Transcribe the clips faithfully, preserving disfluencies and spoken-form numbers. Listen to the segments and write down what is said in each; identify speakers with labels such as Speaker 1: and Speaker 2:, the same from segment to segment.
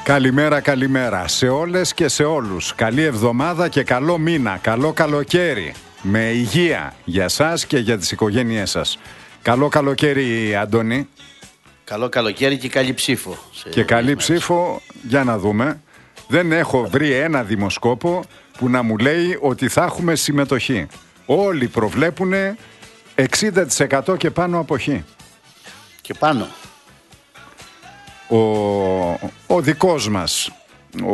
Speaker 1: Καλημέρα, καλημέρα σε όλες και σε όλους. Καλή εβδομάδα και καλό μήνα, καλό καλοκαίρι. Με υγεία για σας και για τις οικογένειές σας. Καλό καλοκαίρι, Άντωνη.
Speaker 2: Καλό καλοκαίρι και καλή ψήφο.
Speaker 1: Και καλή μέρες. ψήφο, για να δούμε. Δεν έχω βρει ένα δημοσκόπο που να μου λέει ότι θα έχουμε συμμετοχή. Όλοι προβλέπουν εξήντα τοις εκατό και πάνω αποχή.
Speaker 2: Και πάνω.
Speaker 1: Ο, ο δικός μας, ο,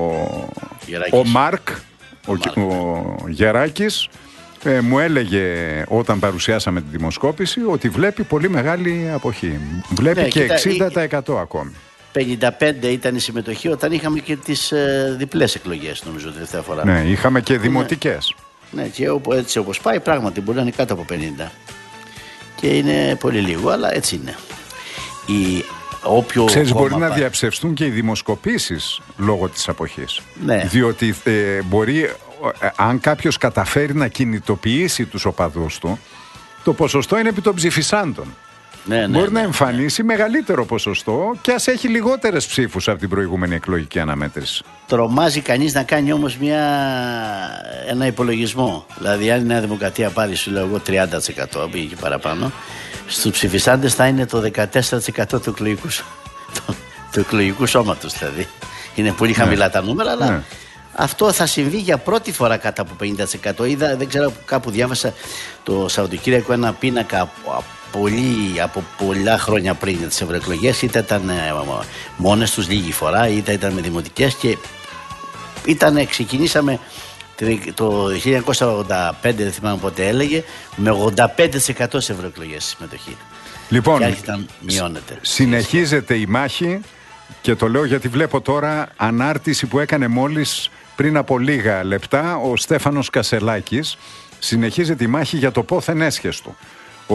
Speaker 1: ο Μάρκ, ο, ο, ο Γεράκης, ε, μου έλεγε όταν παρουσιάσαμε τη δημοσκόπηση ότι βλέπει πολύ μεγάλη αποχή. Βλέπει ναι, και εξήντα τοις εκατό ακόμη.
Speaker 2: πενήντα πέντε ήταν η συμμετοχή όταν είχαμε και τις ε, διπλές εκλογές, νομίζω, τελευταία φορά.
Speaker 1: Ναι, είχαμε και δημοτικές.
Speaker 2: Ναι, και έτσι όπως πάει, πράγματι μπορεί να είναι κάτω από πενήντα. Και είναι πολύ λίγο, αλλά έτσι είναι. Η, όποιο
Speaker 1: Ξέρεις, μπορεί
Speaker 2: πάει...
Speaker 1: να διαψευστούν και οι δημοσκοπήσεις λόγω της αποχής.
Speaker 2: Ναι.
Speaker 1: Διότι ε, μπορεί, ε, αν κάποιος καταφέρει να κινητοποιήσει τους οπαδούς του, το ποσοστό είναι επί των ψηφισάντων.
Speaker 2: Ναι, ναι,
Speaker 1: μπορεί
Speaker 2: ναι,
Speaker 1: να εμφανίσει ναι. μεγαλύτερο ποσοστό και ας έχει λιγότερες ψήφους από την προηγούμενη εκλογική αναμέτρηση.
Speaker 2: Τρομάζει κανείς να κάνει όμως μια... ένα υπολογισμό. Δηλαδή, αν η Νέα Δημοκρατία πάρει, σου λέω εγώ, τριάντα τοις εκατό πήγε και παραπάνω, στους ψηφισάντες θα είναι το δεκατέσσερα τοις εκατό του εκλογικού, του, του εκλογικού σώματος. Δηλαδή. Είναι πολύ χαμηλά ναι. τα νούμερα, αλλά ναι. αυτό θα συμβεί για πρώτη φορά κάτω από πενήντα τοις εκατό. Είδα, δεν ξέρω, κάπου διάβασα το Σαββατοκύριακο ένα πίνακα πολύ, από πολλά χρόνια πριν τις ευρωεκλογές, είτε ήταν ε, μόνες τους λίγη φορά, είτε ήταν με δημοτικές, και ήταν, ξεκινήσαμε το χίλια εννιακόσια ογδόντα πέντε, δεν θυμάμαι πότε έλεγε, με ογδόντα πέντε τοις εκατό σε ευρωεκλογές συμμετοχή.
Speaker 1: Λοιπόν,
Speaker 2: και άρχιταν, μειώνεται.
Speaker 1: Συνεχίζεται η μάχη, και το λέω γιατί βλέπω τώρα ανάρτηση που έκανε μόλις πριν από λίγα λεπτά ο Στέφανος Κασελάκης. Συνεχίζεται η μάχη για το πόθεν έσχεστο. Ο,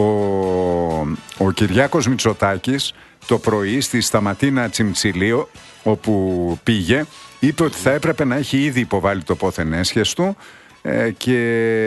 Speaker 1: ο Κυριάκος Μητσοτάκης το πρωί στη Σταματίνα Τσιμτσιλίου, όπου πήγε, είπε ότι θα έπρεπε να έχει ήδη υποβάλει το πόθεν έσχεστο, ε, και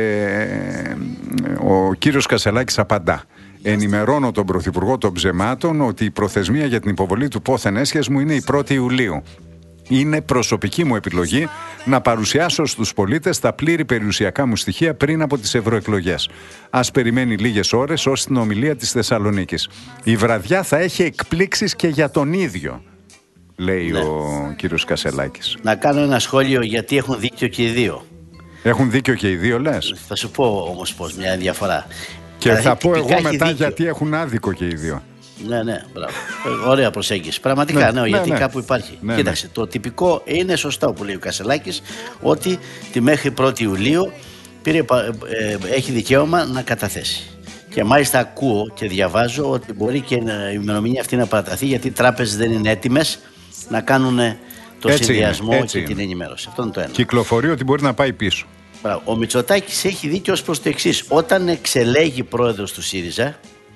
Speaker 1: ε, ο κύριος Κασελάκης απαντά: ενημερώνω τον Πρωθυπουργό των Ψεμάτων ότι η προθεσμία για την υποβολή του πόθεν έσχεσμου είναι η πρώτη Ιουλίου. Είναι προσωπική μου επιλογή να παρουσιάσω στους πολίτες τα πλήρη περιουσιακά μου στοιχεία πριν από τις ευρωεκλογές. Ας περιμένει λίγες ώρες ως την ομιλία της Θεσσαλονίκης. Η βραδιά θα έχει εκπλήξεις και για τον ίδιο, λέει ναι. ο κύριος Κασελάκης.
Speaker 2: Να κάνω ένα σχόλιο, γιατί έχουν δίκιο και οι δύο.
Speaker 1: Έχουν δίκιο και οι δύο, λες?
Speaker 2: Θα σου πω όμως πως μια διαφορά.
Speaker 1: Και δηλαδή, θα πω εγώ μετά γιατί έχουν άδικο και οι δύο.
Speaker 2: Ναι, ναι, μπράβο. Ωραία προσέγγιση. Πραγματικά, ναι, ναι, γιατί ναι, γιατί κάπου υπάρχει. Ναι, Κοίταξε, ναι. το τυπικό είναι σωστό που λέει ο Κασελάκης, ότι τη μέχρι πρώτη Ιουλίου πήρε, ε, έχει δικαίωμα να καταθέσει. Και μάλιστα ακούω και διαβάζω ότι μπορεί και η ημερομηνία αυτή να παραταθεί, γιατί οι τράπεζες δεν είναι έτοιμες να κάνουν το έτσι συνδυασμό είναι, και είναι. την ενημέρωση. Αυτό είναι το ένα.
Speaker 1: Κυκλοφορεί ότι μπορεί να πάει πίσω.
Speaker 2: Μπράβο. Ο Μητσοτάκης έχει δίκιο ως προς το εξής. Όταν εξελέγει πρόεδρος του ΣΥΡΙΖΑ,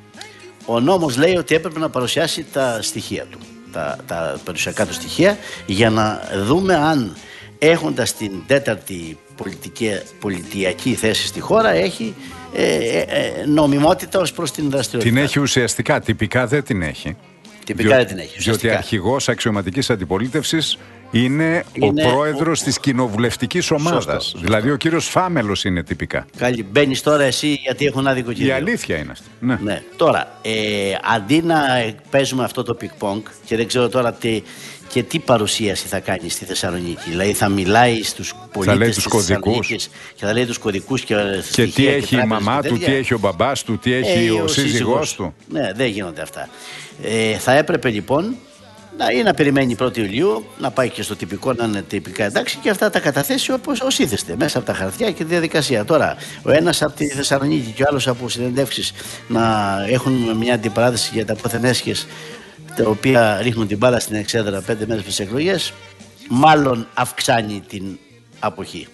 Speaker 2: ο νόμος λέει ότι έπρεπε να παρουσιάσει τα στοιχεία του, τα, τα περιουσιακά του στοιχεία, για να δούμε αν, έχοντας την τέταρτη πολιτική, πολιτιακή θέση στη χώρα, έχει ε, ε, ε, νομιμότητα ως προς την δραστηριότητα.
Speaker 1: Την έχει ουσιαστικά, τυπικά δεν την έχει.
Speaker 2: Τυπικά
Speaker 1: Διό,
Speaker 2: δεν την έχει.
Speaker 1: Διότι αρχηγός αξιωματικής αντιπολίτευσης είναι, είναι ο πρόεδρος ο... της κοινοβουλευτικής ομάδας. Σωστό, δηλαδή σωστό. Ο κύριος Φάμελος είναι τυπικά.
Speaker 2: Καλή, μπαίνεις τώρα εσύ γιατί έχουν άδικο και
Speaker 1: η αλήθεια είναι αυτή. Ναι.
Speaker 2: Ναι. Τώρα, ε, αντί να παίζουμε αυτό το πικ-πονγκ, και δεν ξέρω τώρα τι, και τι παρουσίαση θα κάνει στη Θεσσαλονίκη. Δηλαδή θα μιλάει στους πολίτες της Θεσσαλονίκης και θα λέει τους κωδικούς και,
Speaker 1: και τι έχει η μαμά του, τι έχει ο μπαμπάς του, τι έχει ε, ο, ο σύζυγός του.
Speaker 2: Ναι, δεν γίνονται αυτά. Ε, θα έπρεπε λοιπόν να, ή να περιμένει πρώτη Ιουλίου, να πάει και στο τυπικό, να είναι τυπικά εντάξει, και αυτά τα καταθέσει όπως ως ήθεστε, μέσα από τα χαρτιά και τη διαδικασία. Τώρα, ο ένας από τη Θεσσαλονίκη και ο άλλος από συνεντεύξεις να έχουν μια αντιπαράθεση για τα πόθεν έσχες, τα οποία ρίχνουν την μπάλα στην εξέδρα πέντε μέρες στις εκλογές, μάλλον αυξάνει την αποχή.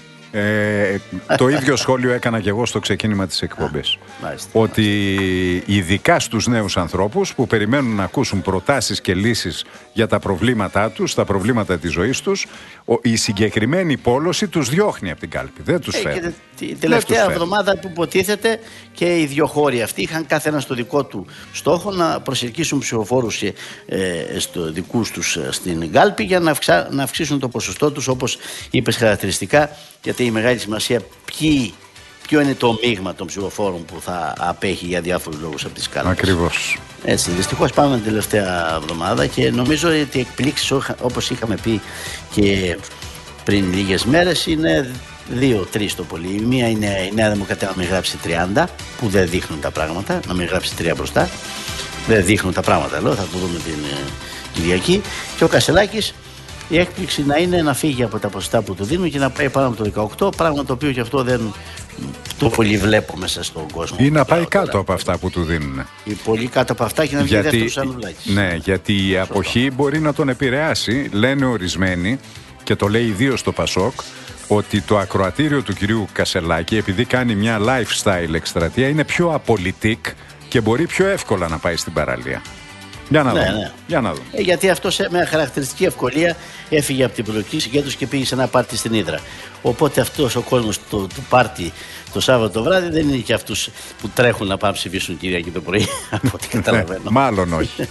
Speaker 1: Ε, το ίδιο σχόλιο έκανα και εγώ στο ξεκίνημα της εκπομπής. Ότι ειδικά στους νέους ανθρώπους που περιμένουν να ακούσουν προτάσεις και λύσεις για τα προβλήματά τους, τα προβλήματα της ζωής τους, η συγκεκριμένη πόλωση τους διώχνει από την κάλπη. Δεν τους φέρνει.
Speaker 2: Ε, Την τελευταία εβδομάδα που υποτίθεται και οι δύο χώροι αυτοί είχαν κάθε ένα στο δικό του στόχο να προσελκύσουν ψηφοφόρους ε, στο δικούς τους στην κάλπη για να, αυξά, να αυξήσουν το ποσοστό τους, όπως είπες χαρακτηριστικά, γιατί η μεγάλη σημασία ποιοι, ποιο είναι το μείγμα των ψηφοφόρων που θα απέχει για διάφορους λόγους από τις κάλπες.
Speaker 1: Ακριβώς. Έτσι,
Speaker 2: δυστυχώς πάμε την τελευταία εβδομάδα και νομίζω ότι οι εκπλήξεις, όπως είχαμε πει και πριν λίγες μέρες, είναι δύο-τρεις το πολύ. Η μία είναι η Νέα Δημοκρατία να μην γράψει τριάντα, που δεν δείχνουν τα πράγματα, να μην γράψει τρία μπροστά. Δεν δείχνουν τα πράγματα, λέω, θα το δούμε την Κυριακή. Και ο Κασσελάκης, η έκπληξη να είναι να φύγει από τα ποσοστά που του δίνουν και να πάει πάνω από το δεκαοκτώ, πράγμα το οποίο και αυτό δεν το πολύ βλέπω μέσα στον κόσμο.
Speaker 1: Ή να πάει κάτω από αυτά που του δίνουν.
Speaker 2: Ή πολύ κάτω από αυτά και να βγει δεύτερος Ανδρουλάκης.
Speaker 1: Ναι, γιατί η αποχή μπορεί να τον επηρεάσει, λένε ορισμένοι, και το λέει ιδίως στο Πασόκ, ότι το ακροατήριο του κυρίου Κασσελάκη, επειδή κάνει μια lifestyle εκστρατεία, είναι πιο απολυτικ και μπορεί πιο εύκολα να πάει στην παραλία. Για να
Speaker 2: ναι,
Speaker 1: δούμε.
Speaker 2: Ναι.
Speaker 1: Για να δούμε.
Speaker 2: Ε, γιατί αυτό σε μια χαρακτηριστική ευκολία έφυγε από την πολιτική συγκέντρωση και πήγε σε ένα πάρτι στην Ύδρα. Οπότε αυτός ο κόσμος του, του πάρτι το Σάββατο το βράδυ δεν είναι και αυτούς που τρέχουν να πάνε ψηφίσουν Κυριακή το πρωί, από ό,τι καταλαβαίνω.
Speaker 1: Μάλλον όχι.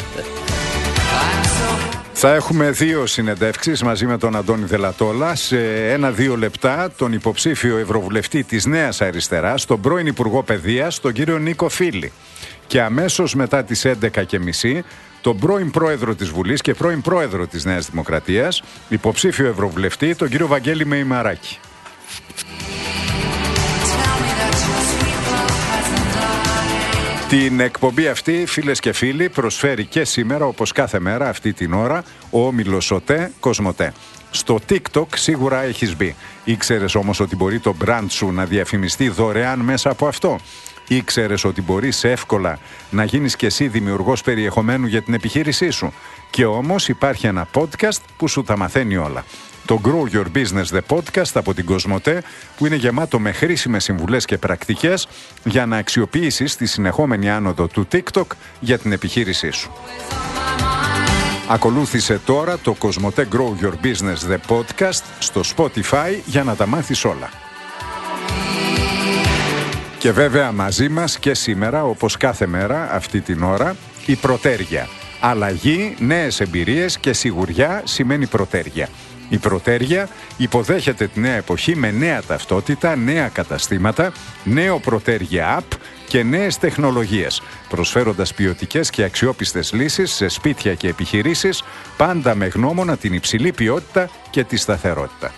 Speaker 1: Θα έχουμε δύο συνεντεύξεις μαζί με τον Αντώνη Δελατόλα σε ένα-δύο λεπτά, τον υποψήφιο ευρωβουλευτή της Νέας Αριστεράς, τον πρώην Υπουργό Παιδείας, τον κύριο Νίκο Φίλη. Και αμέσως μετά τις έντεκα και μισή, τον πρώην Πρόεδρο της Βουλής και πρώην Πρόεδρο της Νέας Δημοκρατίας, υποψήφιο ευρωβουλευτή, τον κύριο Βαγγέλη Μεϊμαράκη. Την εκπομπή αυτή, φίλες και φίλοι, προσφέρει και σήμερα, όπως κάθε μέρα αυτή την ώρα, ο όμιλος ΟΤΕ Κοσμοτέ. Στο TikTok σίγουρα έχεις μπει. Ήξερες όμως ότι μπορεί το brand σου να διαφημιστεί δωρεάν μέσα από αυτό? Ήξερες ότι μπορείς εύκολα να γίνεις και εσύ δημιουργός περιεχομένου για την επιχείρησή σου? Και όμως υπάρχει ένα podcast που σου τα μαθαίνει όλα. Το Grow Your Business The Podcast από την Κοσμοτέ, που είναι γεμάτο με χρήσιμες συμβουλές και πρακτικές για να αξιοποιήσεις τη συνεχόμενη άνοδο του TikTok για την επιχείρησή σου. Ακολούθησε τώρα το Κοσμοτέ Grow Your Business The Podcast στο Spotify για να τα μάθεις όλα. Και βέβαια μαζί μας και σήμερα, όπως κάθε μέρα αυτή την ώρα, η Πρωτέρια. Αλλαγή, νέες εμπειρίες και σιγουριά σημαίνει Πρωτέρια. Η Πρωτέρια υποδέχεται τη νέα εποχή με νέα ταυτότητα, νέα καταστήματα, νέο Πρωτέρια App και νέες τεχνολογίες, προσφέροντας ποιοτικές και αξιόπιστες λύσεις σε σπίτια και επιχειρήσεις, πάντα με γνώμονα την υψηλή ποιότητα και τη σταθερότητα.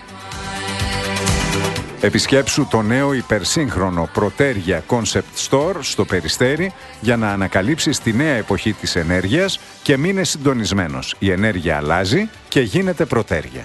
Speaker 1: Επισκέψου το νέο υπερσύγχρονο Πρωτέρια Concept Store στο Περιστέρι για να ανακαλύψεις τη νέα εποχή της ενέργειας και μείνε συντονισμένος. Η ενέργεια αλλάζει και γίνεται Πρωτέρια.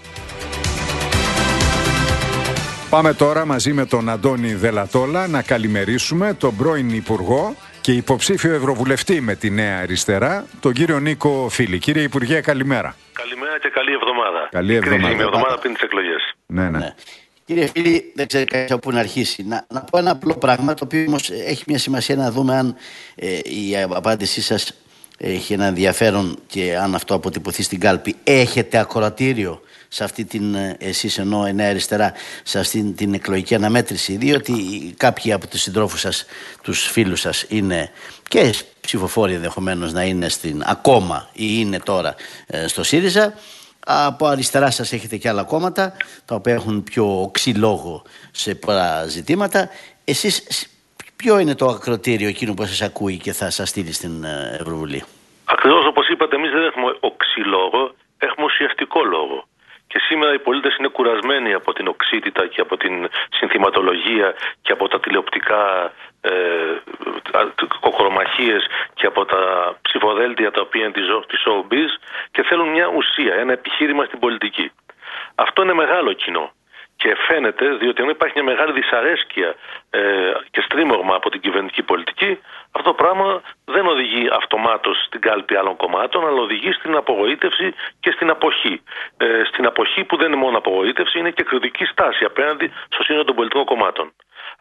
Speaker 1: Πάμε τώρα μαζί με τον Αντώνη Δελατόλα να καλημερίσουμε τον πρώην Υπουργό και υποψήφιο Ευρωβουλευτή με τη Νέα Αριστερά, τον κύριο Νίκο Φίλη. Κύριε Υπουργέ, καλημέρα.
Speaker 3: Καλημέρα και καλή εβδομάδα.
Speaker 1: Καλή εβδομάδα.
Speaker 3: Κρίσιμη εβδομάδα πριν τις εκλογές.
Speaker 1: Ναι, ναι.
Speaker 2: ναι. Κύριε Φίλη, δεν ξέρω από πού να αρχίσει. Να, να πω ένα απλό πράγμα, το οποίο όμως έχει μια σημασία να δούμε αν ε, η απάντησή σας έχει ένα ενδιαφέρον και αν αυτό αποτυπωθεί στην κάλπη. Έχετε ακροατήριο σε αυτή την, εσείς ενώ η Νέα Αριστερά, σε αυτή την εκλογική αναμέτρηση? Διότι κάποιοι από τους συντρόφους σας, τους φίλους σας, είναι και ψηφοφόροι ενδεχομένως να είναι στην, ακόμα ή είναι τώρα ε, στο ΣΥΡΙΖΑ. Από αριστερά σας έχετε και άλλα κόμματα τα οποία έχουν πιο οξύ λόγο σε πολλά ζητήματα. Εσείς ποιο είναι το ακροατήριο εκείνο που σας ακούει και θα σας στείλει στην Ευρωβουλή?
Speaker 3: Ακριβώς όπως είπατε, εμείς δεν έχουμε οξύ λόγο, έχουμε ουσιαστικό λόγο. Και σήμερα οι πολίτες είναι κουρασμένοι από την οξύτητα και από την συνθηματολογία και από τα τηλεοπτικά ε, κοκορομαχίες και από τα ψηφοδέλτια τα οποία είναι τη showbiz και θέλουν μια ουσία, ένα επιχείρημα στην πολιτική. Αυτό είναι μεγάλο κοινό. Και φαίνεται, διότι αν υπάρχει μια μεγάλη δυσαρέσκεια ε, και στρίμωγμα από την κυβερνητική πολιτική, αυτό το πράγμα δεν οδηγεί αυτομάτως στην κάλπη άλλων κομμάτων, αλλά οδηγεί στην απογοήτευση και στην αποχή. Ε, στην αποχή που δεν είναι μόνο απογοήτευση, είναι και κριτική στάση απέναντι στο σύνολο των πολιτικών κομμάτων.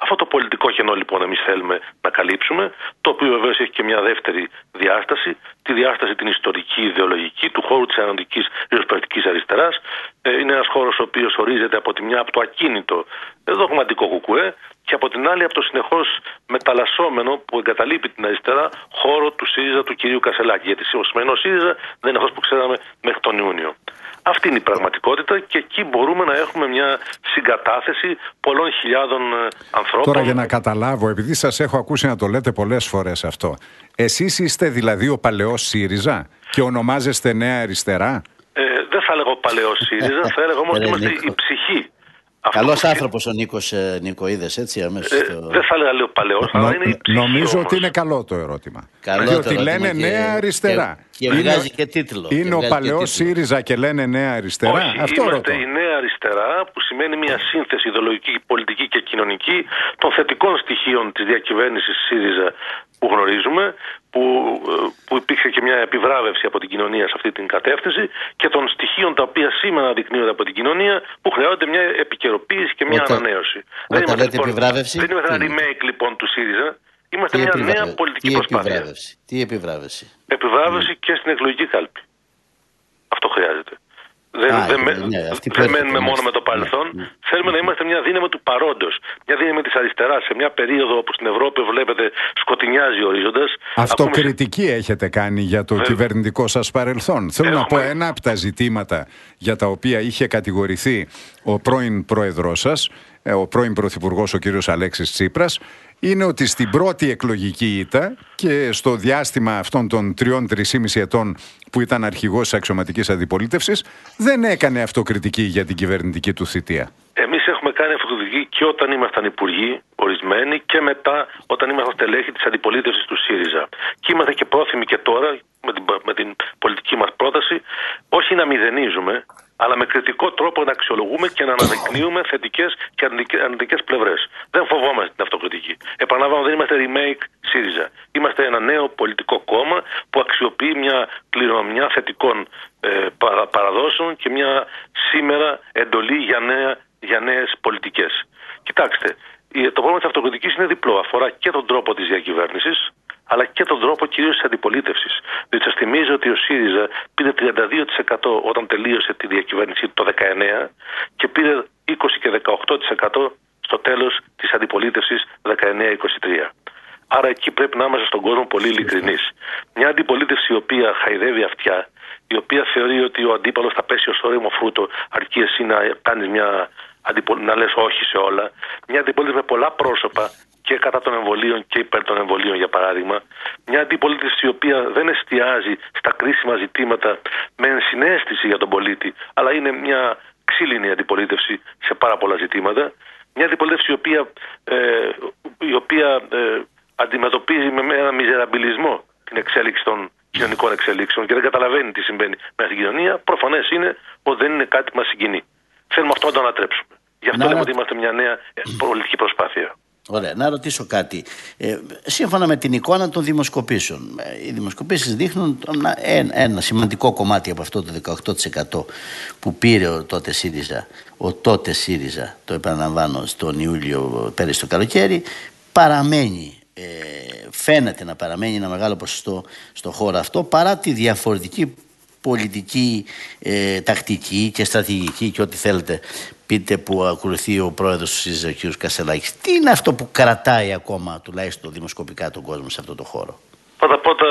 Speaker 3: Αυτό το πολιτικό κενό λοιπόν εμείς θέλουμε να καλύψουμε, το οποίο βεβαίως έχει και μια δεύτερη διάσταση, τη διάσταση την ιστορική, ιδεολογική του χώρου της ανατολικής ριζοσπαστικής αριστεράς. Ε, είναι ένας χώρος ο οποίος ορίζεται από τη μια από το ακίνητο δογματικό κουκουέ και από την άλλη από το συνεχώς μεταλλασσόμενο που εγκαταλείπει την αριστερά χώρο του ΣΥΡΙΖΑ του κυρίου Κασελάκη. Γιατί ο σημερινός ΣΥΡΙΖΑ δεν είναι αυτός που ξέραμε μέχρι τον Ιούνιο. Αυτή είναι η πραγματικότητα και εκεί μπορούμε να έχουμε μια συγκατάθεση πολλών χιλιάδων ανθρώπων.
Speaker 1: Τώρα για να καταλάβω, επειδή σας έχω ακούσει να το λέτε πολλές φορές αυτό, εσείς είστε δηλαδή ο παλαιός ΣΥΡΙΖΑ και ονομάζεστε Νέα Αριστερά?
Speaker 3: Ε, δεν θα έλεγα παλαιός ΣΥΡΙΖΑ, θα έλεγα όμως ότι είμαστε η ψυχή.
Speaker 2: Καλός άνθρωπος ο Νίκος ε, Νικοίδης, έτσι αμέσως.
Speaker 3: Ε, το... Δεν θα έλεγα λέω παλαιός, αλλά
Speaker 1: Νο,
Speaker 3: είναι η ψυχή.
Speaker 1: Νομίζω
Speaker 3: όμως.
Speaker 1: ότι είναι καλό το ερώτημα.
Speaker 2: Καλό
Speaker 1: Διότι
Speaker 2: το ερώτημα
Speaker 1: λένε
Speaker 2: και,
Speaker 1: Νέα Αριστερά.
Speaker 2: Και, και βγάζει και τίτλο.
Speaker 1: Είναι
Speaker 2: και
Speaker 1: ο παλαιός ΣΥΡΙΖΑ και λένε Νέα Αριστερά.
Speaker 3: Όχι,
Speaker 1: αυτό
Speaker 3: είμαστε
Speaker 1: ρωτώ.
Speaker 3: η Νέα Αριστερά, που σημαίνει μια σύνθεση ιδεολογική, πολιτική και κοινωνική των θετικών στοιχείων της διακυβέρνησης ΣΥΡΙΖΑ που γνωρίζουμε, που, που υπήρξε και μια επιβράβευση από την κοινωνία σε αυτή την κατεύθυνση και των στοιχείων τα οποία σήμερα δεικνύονται από την κοινωνία που χρειάζονται μια επικαιροποίηση και μια
Speaker 2: Όταν,
Speaker 3: ανανέωση.
Speaker 2: Όταν
Speaker 3: δεν είμαστε,
Speaker 2: λέτε
Speaker 3: λοιπόν,
Speaker 2: επιβράβευση,
Speaker 3: δεν είμαστε ένα
Speaker 2: είναι.
Speaker 3: remake λοιπόν του ΣΥΡΙΖΑ, είμαστε
Speaker 2: Τι
Speaker 3: μια
Speaker 2: επιβράβευση,
Speaker 3: νέα πολιτική
Speaker 2: τι
Speaker 3: προσπάθεια.
Speaker 2: Επιβράβευση, τι επιβράβευση.
Speaker 3: Επιβράβευση και στην εκλογική κάλπη. Αυτό χρειάζεται. Δεν,
Speaker 2: Α,
Speaker 3: δεν,
Speaker 2: ναι,
Speaker 3: με,
Speaker 2: ναι,
Speaker 3: δεν μένουμε μόνο με το παρελθόν.
Speaker 2: Ναι, ναι.
Speaker 3: Θέλουμε να είμαστε μια δύναμη του παρόντος. Μια δύναμη της αριστεράς. Σε μια περίοδο όπου στην Ευρώπη βλέπετε σκοτεινιάζει ο ορίζοντας.
Speaker 1: Αυτοκριτική ακούμε... έχετε κάνει για το Βε... κυβερνητικό σας παρελθόν. Θέλω Έχουμε... να πω ένα από τα ζητήματα για τα οποία είχε κατηγορηθεί ο πρώην πρόεδρός σας, ο πρώην πρωθυπουργός ο κύριος Αλέξης Τσίπρας, είναι ότι στην πρώτη εκλογική ήττα και στο διάστημα αυτών των τριών τρισήμιση ετών που ήταν αρχηγός της αξιωματικής αντιπολίτευσης δεν έκανε αυτοκριτική για την κυβερνητική του θητεία.
Speaker 3: Εμείς έχουμε κάνει αυτοκριτική και όταν ήμασταν υπουργοί ορισμένοι και μετά όταν ήμασταν στελέχη της αντιπολίτευσης του ΣΥΡΙΖΑ. Και είμαστε και πρόθυμοι και τώρα με την, με την πολιτική μας πρόταση όχι να μηδενίζουμε, αλλά με κριτικό τρόπο να αξιολογούμε και να αναδεικνύουμε θετικές και αρνητικές πλευρές. Δεν φοβόμαστε την αυτοκριτική. Επαναλαμβάνω, δεν είμαστε remake ΣΥΡΙΖΑ. Είμαστε ένα νέο πολιτικό κόμμα που αξιοποιεί μια κληρονομιά θετικών ε, παραδόσεων και μια σήμερα εντολή για, νέα, για νέες πολιτικές. Κοιτάξτε, το πρόβλημα της αυτοκριτικής είναι διπλό. Αφορά και τον τρόπο της διακυβέρνησης, αλλά και τον τρόπο κυρίως της αντιπολίτευσης. Διότι σας θυμίζω ότι ο ΣΥΡΙΖΑ πήρε τριάντα δύο τοις εκατό όταν τελείωσε τη διακυβέρνηση το δεκαεννέα και πήρε είκοσι και δεκαοκτώ τοις εκατό στο τέλος της αντιπολίτευσης δεκαεννέα είκοσι τρία. Άρα εκεί πρέπει να είμαστε στον κόσμο πολύ ειλικρινείς. Μια αντιπολίτευση η οποία χαϊδεύει αυτιά, η οποία θεωρεί ότι ο αντίπαλος θα πέσει ως όριμο φρούτο αρκεί εσύ να κάνεις μια να λες όχι σε όλα. Μια αντιπολίτευση με πολλά πρόσωπα και κατά των εμβολίων και υπέρ των εμβολίων, για παράδειγμα. Μια αντιπολίτευση η οποία δεν εστιάζει στα κρίσιμα ζητήματα με ενσυναίσθηση για τον πολίτη, αλλά είναι μια ξύλινη αντιπολίτευση σε πάρα πολλά ζητήματα. Μια αντιπολίτευση η οποία, ε, η οποία ε, αντιμετωπίζει με ένα μιζεραμπιλισμό την εξέλιξη των κοινωνικών εξελίξεων και δεν καταλαβαίνει τι συμβαίνει με την κοινωνία. Προφανές είναι ότι δεν είναι κάτι που μας συγκινεί. Θέλουμε αυτό να το ανατρέψουμε. Γι' αυτό λέμε ότι είμαστε μια νέα πολιτική προσπάθεια.
Speaker 2: Ωραία, να ρωτήσω κάτι. Ε, σύμφωνα με την εικόνα των δημοσκοπήσεων, οι δημοσκοπήσεις δείχνουν ένα, ένα σημαντικό κομμάτι από αυτό το δεκαοκτώ τοις εκατό που πήρε ο τότε ΣΥΡΙΖΑ, ο τότε ΣΥΡΙΖΑ, το επαναλαμβάνω, στον Ιούλιο πέρυσι το καλοκαίρι, παραμένει. Ε, φαίνεται να παραμένει ένα μεγάλο ποσοστό στο χώρο αυτό παρά τη διαφορετική πολιτική ε, τακτική και στρατηγική και ό,τι θέλετε πείτε που ακολουθεί ο πρόεδρος του ΣΥΡΙΖΑ, ο κ. Κασελάκης. Τι είναι αυτό που κρατάει ακόμα τουλάχιστον δημοσκοπικά τον κόσμο σε αυτό το χώρο?
Speaker 3: Πρώτα πρώτα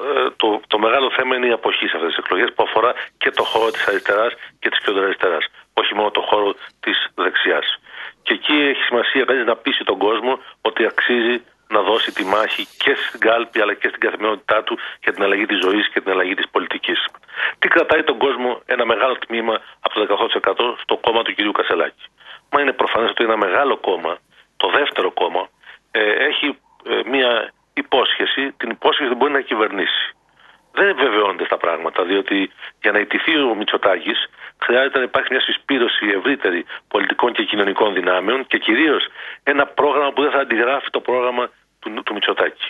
Speaker 3: το, το μεγάλο θέμα είναι η αποχή σε αυτές τις εκλογές που αφορά και το χώρο της αριστεράς και της κεντροαριστεράς, όχι μόνο το χώρο της δεξιάς. Και εκεί έχει σημασία κανείς να πείσει τον κόσμο ότι αξίζει να δώσει τη μάχη και στην κάλπη αλλά και στην καθημερινότητά του για την αλλαγή της ζωής και την αλλαγή της πολιτικής. Τι κρατάει τον κόσμο ένα μεγάλο τμήμα από το δεκαοκτώ τοις εκατό στο κόμμα του κυρίου Κασελάκη? Μα είναι προφανές ότι ένα μεγάλο κόμμα, το δεύτερο κόμμα, ε, έχει ε, μια υπόσχεση, την υπόσχεση ότι μπορεί να κυβερνήσει. Δεν βεβαιώνται στα πράγματα, διότι για να ιτηθεί ο Μητσοτάκης χρειάζεται να υπάρχει μια συσπήρωση ευρύτερη πολιτικών και κοινωνικών δυνάμεων και κυρίως ένα πρόγραμμα που δεν θα αντιγράφει το πρόγραμμα του, του Μητσοτάκη.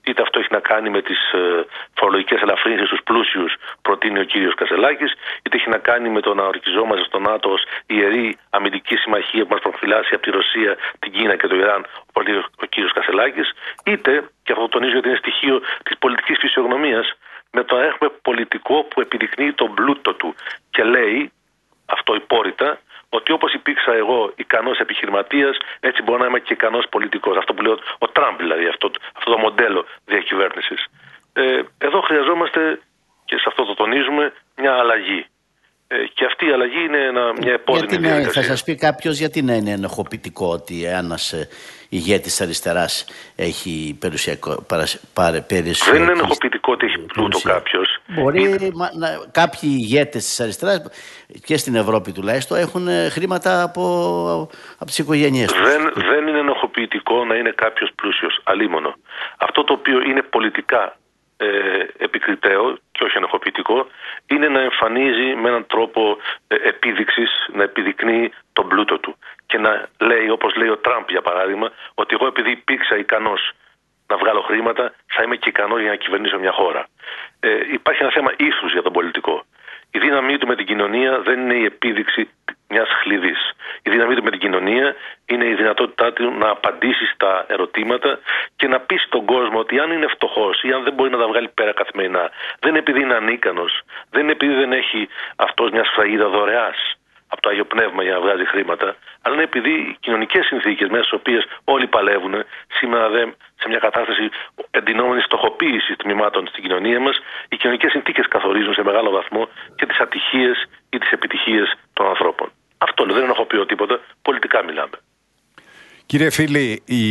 Speaker 3: είτε αυτό έχει να κάνει με τις ε, φορολογικές ελαφρύνσεις στους πλούσιους, προτείνει ο κύριος Κασελάκης, είτε έχει να κάνει με το να ορκιζόμαστε στο ΝΑΤΟ ως ιερή αμυντική συμμαχία που μας προφυλάσσει από τη Ρωσία, την Κίνα και το Ιράν, όπως λέει ο κύριος Κασελάκης, είτε, και αυτό το τονίζω ότι είναι στοιχείο της πολιτικής φυσιογνωμίας, με το να έχουμε πολιτικό που επιδεικνύει τον πλούτο του και λέει, αυτό υπόρρητα, ότι όπως υπήρξα εγώ ικανός επιχειρηματίας, έτσι μπορώ να είμαι και ικανός πολιτικός. Αυτό που λέει ο, ο Τραμπ, δηλαδή, αυτό, αυτό το μοντέλο διακυβέρνησης. Ε, εδώ χρειαζόμαστε, και σε αυτό το τονίζουμε, μια αλλαγή. Ε, και αυτή η αλλαγή είναι ένα, μια επώδυνη διαδικασία.
Speaker 2: Θα σας πει κάποιος γιατί να είναι ενοχοποιητικό ότι ένας ε, ηγέτης αριστεράς έχει περιουσιακό περιουσιακό.
Speaker 3: Δεν είναι ενοχοποιητικό ότι έχει πλούτο κάποιος.
Speaker 2: Μπορεί είναι... μα, να, κάποιοι ηγέτες της αριστεράς και στην Ευρώπη τουλάχιστον έχουν χρήματα από, από τις οικογένειές τους.
Speaker 3: Δεν, δεν είναι ενοχοποιητικό να είναι κάποιος πλούσιος, αλίμονο. Αυτό το οποίο είναι πολιτικά ε, επικριτέο και όχι ενοχοποιητικό είναι να εμφανίζει με έναν τρόπο ε, επίδειξης, να επιδεικνύει τον πλούτο του και να λέει, όπως λέει ο Τραμπ για παράδειγμα, ότι εγώ επειδή υπήρξα ικανός να βγάλω χρήματα θα είμαι και ικανός για να κυβερνήσω μια χώρα. Ε, υπάρχει ένα θέμα ήθους για τον πολιτικό. Η δύναμή του με την κοινωνία δεν είναι η επίδειξη μιας χλειδής. Η δύναμή του με την κοινωνία είναι η δυνατότητά του να απαντήσει στα ερωτήματα και να πει στον κόσμο ότι αν είναι φτωχός ή αν δεν μπορεί να τα βγάλει πέρα καθημερινά, δεν είναι επειδή είναι ανίκανος, δεν είναι επειδή δεν έχει αυτός μια σφραγίδα δωρεάς από το Άγιο Πνεύμα για να βγάζει χρήματα, αλλά είναι επειδή οι κοινωνικές συνθήκες μέσα στις οποίες όλοι παλεύουν, σήμερα δε, σε μια κατάσταση εντυνόμενης στοχοποίησης τμήματων στην κοινωνία μας, οι κοινωνικές συνθήκες καθορίζουν σε μεγάλο βαθμό και τις ατυχίες ή τις επιτυχίες των ανθρώπων. Αυτό λέω, δεν ενοχοποιώ τίποτα, πολιτικά μιλάμε.
Speaker 1: Κύριε Φίλη, η,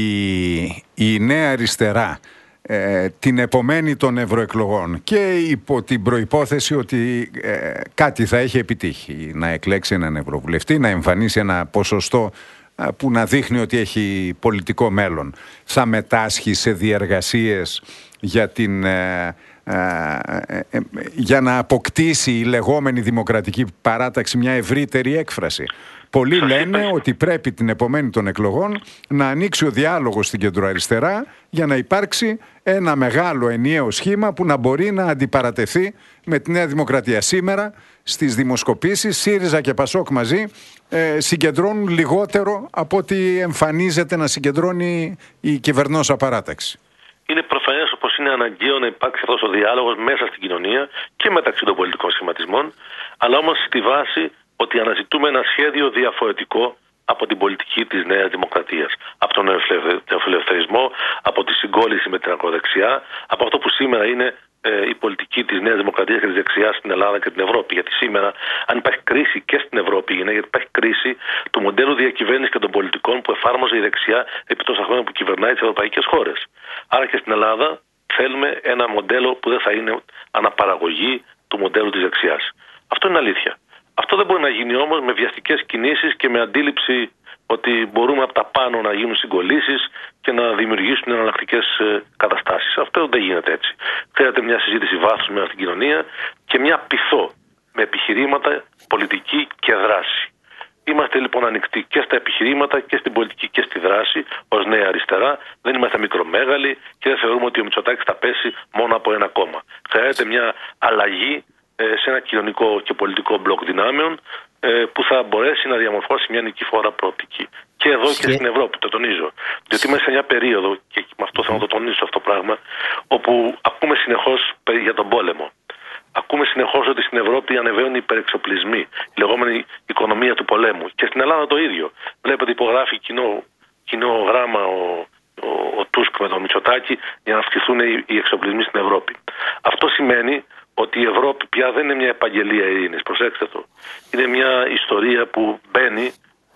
Speaker 1: η νέα αριστερά ε, την επομένη των ευρωεκλογών και υπό την προϋπόθεση ότι ε, κάτι θα έχει επιτύχει, να εκλέξει έναν ευρωβουλευτή, να εμφανίσει ένα ποσοστό ε, που να δείχνει ότι έχει πολιτικό μέλλον, θα μετάσχει σε διεργασίες για, την, ε, ε, ε, ε, για να αποκτήσει η λεγόμενη δημοκρατική παράταξη μια ευρύτερη έκφραση. Πολλοί λένε ότι πρέπει την επομένη των εκλογών να ανοίξει ο διάλογος στην κεντροαριστερά για να υπάρξει ένα μεγάλο ενιαίο σχήμα που να μπορεί να αντιπαρατεθεί με τη Νέα Δημοκρατία. Σήμερα στις δημοσκοπήσεις ΣΥΡΙΖΑ και ΠΑΣΟΚ μαζί ε, συγκεντρώνουν λιγότερο από ό,τι εμφανίζεται να συγκεντρώνει η κυβερνώσα παράταξη.
Speaker 3: Είναι προφανές όπως είναι αναγκαίο να υπάρξει αυτός ο διάλογος μέσα στην κοινωνία και μεταξύ των πολιτικών σχηματισμών, αλλά όμως στη βάση ότι αναζητούμε ένα σχέδιο διαφορετικό από την πολιτική της Νέας Δημοκρατίας. Από τον νεοφιλελευθερισμό, από τη συγκόλληση με την ακροδεξιά, από αυτό που σήμερα είναι ε, η πολιτική της Νέας Δημοκρατίας και της δεξιάς στην Ελλάδα και την Ευρώπη. Γιατί σήμερα, αν υπάρχει κρίση και στην Ευρώπη, γιατί υπάρχει κρίση του μοντέλου διακυβέρνησης και των πολιτικών που εφάρμοζε η δεξιά επί τόσα χρόνια που κυβερνάει τις ευρωπαϊκές χώρες. Άρα και στην Ελλάδα θέλουμε ένα μοντέλο που δεν θα είναι αναπαραγωγή του μοντέλου της δεξιάς. Αυτό είναι αλήθεια. Αυτό δεν μπορεί να γίνει όμως με βιαστικές κινήσεις και με αντίληψη ότι μπορούμε από τα πάνω να γίνουν συγκολλήσεις και να δημιουργήσουν εναλλακτικές καταστάσεις. Αυτό δεν γίνεται έτσι. Χρειάζεται μια συζήτηση βάθους μέσα στην κοινωνία και μια πειθό με επιχειρήματα, πολιτική και δράση. Είμαστε λοιπόν ανοιχτοί και στα επιχειρήματα και στην πολιτική και στη δράση ως νέα αριστερά. Δεν είμαστε μικρομέγαλοι και δεν θεωρούμε ότι ο Μητσοτάκης θα πέσει μόνο από ένα κόμμα. Χρειάζεται μια αλλαγή σε ένα κοινωνικό και πολιτικό μπλοκ δυνάμεων που θα μπορέσει να διαμορφώσει μια νικηφόρα προοπτική. Και εδώ και στην Ευρώπη, το τονίζω. Διότι είμαστε σε μια περίοδο, και με αυτό θέλω να το τονίσω αυτό το πράγμα, όπου ακούμε συνεχώς για τον πόλεμο. Ακούμε συνεχώς ότι στην Ευρώπη ανεβαίνουν οι υπερεξοπλισμοί, η λεγόμενη οικονομία του πολέμου. Και στην Ελλάδα το ίδιο. Βλέπετε υπογράφει κοινό, κοινό γράμμα ο, ο, ο Τούσκ με τον Μητσοτάκη για να αυξηθούν οι, οι εξοπλισμοί στην Ευρώπη. Αυτό σημαίνει ότι η Ευρώπη πια δεν είναι μια επαγγελία ειρήνης, προσέξτε το. Είναι μια ιστορία που μπαίνει,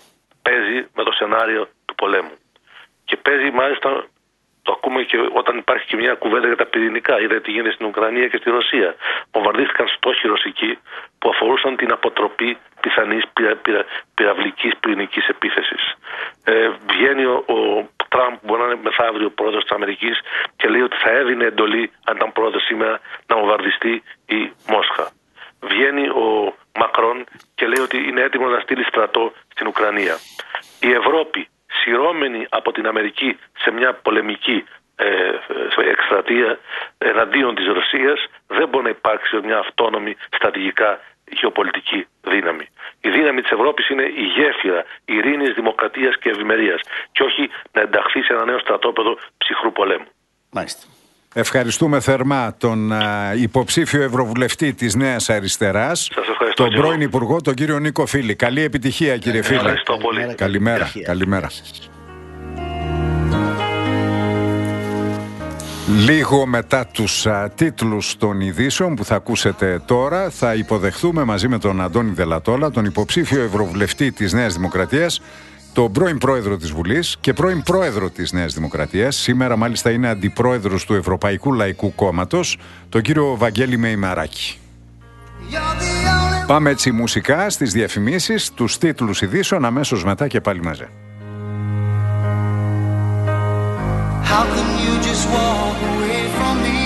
Speaker 3: παίζει με το σενάριο του πολέμου. Και παίζει μάλιστα, το ακούμε και όταν υπάρχει και μια κουβέντα για τα πυρηνικά. Είδατε τι γίνεται στην Ουκρανία και στη Ρωσία. Βομβαρδίστηκαν στόχοι ρωσικοί που αφορούσαν την αποτροπή πιθανής πυρα, πυρα, πυραυλικής πυρηνικής επίθεσης. Ε, βγαίνει ο, ο Τραμπ, μπορεί να είναι μεθαύριο πρόεδρος της Αμερικής, και λέει ότι θα έδινε εντολή, αν ήταν πρόεδρος σήμερα, να βομβαρδιστεί η Μόσχα. Βγαίνει ο Μακρόν και λέει ότι είναι έτοιμο να στείλει στρατό στην Ουκρανία. Η Ευρώπη, σειρώμενη από την Αμερική σε μια πολεμική ε, εκστρατεία εναντίον της Ρωσίας, δεν μπορεί να υπάρξει μια αυτόνομη στρατηγικά γεωπολιτική δύναμη. Η δύναμη της Ευρώπης είναι η γέφυρα ειρήνης, δημοκρατίας και ευημερίας και όχι να ενταχθεί σε ένα νέο στρατόπεδο ψυχρού πολέμου.
Speaker 2: Μάλιστα.
Speaker 1: Ευχαριστούμε θερμά τον α, υποψήφιο Ευρωβουλευτή της Νέας Αριστεράς, τον πρώην Υπουργό, τον κύριο Νίκο Φίλη. Καλή επιτυχία, κύριε Φίλη.
Speaker 3: Ευχαριστώ πολύ.
Speaker 1: Καλημέρα. Καλημέρα. Λίγο μετά τους α, τίτλους των ειδήσεων που θα ακούσετε τώρα, θα υποδεχθούμε μαζί με τον Αντώνη Δελατόλα, τον υποψήφιο Ευρωβουλευτή της Νέας Δημοκρατίας, τον πρώην πρόεδρο της Βουλής και πρώην πρόεδρο της Νέας Δημοκρατίας, σήμερα μάλιστα είναι αντιπρόεδρος του Ευρωπαϊκού Λαϊκού Κόμματος, τον κύριο Βαγγέλη Μεϊμαράκη. Πάμε έτσι μουσικά στις διαφημίσεις, τους τίτλους ειδήσεων, αμέσως μετά και πάλι μαζί.
Speaker 4: How can you just walk away from me?